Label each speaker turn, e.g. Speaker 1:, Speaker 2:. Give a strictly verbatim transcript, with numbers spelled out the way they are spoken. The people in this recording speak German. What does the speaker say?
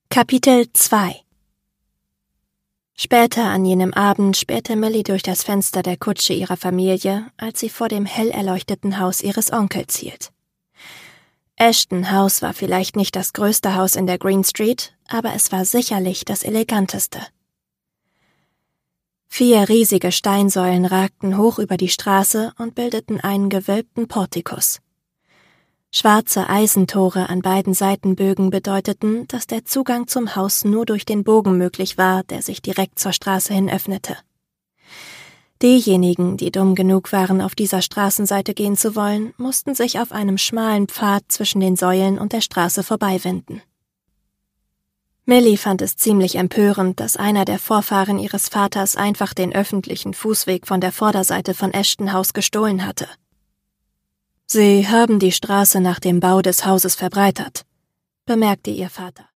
Speaker 1: Kapitel zwei. Später an jenem Abend spähte Millie durch das Fenster der Kutsche ihrer Familie, als sie vor dem hell erleuchteten Haus ihres Onkels hielt. Ashton House war vielleicht nicht das größte Haus in der Green Street, aber es war sicherlich das eleganteste. Vier riesige Steinsäulen ragten hoch über die Straße und bildeten einen gewölbten Portikus. Schwarze Eisentore an beiden Seitenbögen bedeuteten, dass der Zugang zum Haus nur durch den Bogen möglich war, der sich direkt zur Straße hin öffnete. Diejenigen, die dumm genug waren, auf dieser Straßenseite gehen zu wollen, mussten sich auf einem schmalen Pfad zwischen den Säulen und der Straße vorbeiwinden. Millie fand es ziemlich empörend, dass einer der Vorfahren ihres Vaters einfach den öffentlichen Fußweg von der Vorderseite von Ashton House gestohlen hatte. »Sie haben die Straße nach dem Bau des Hauses verbreitert«, bemerkte ihr Vater.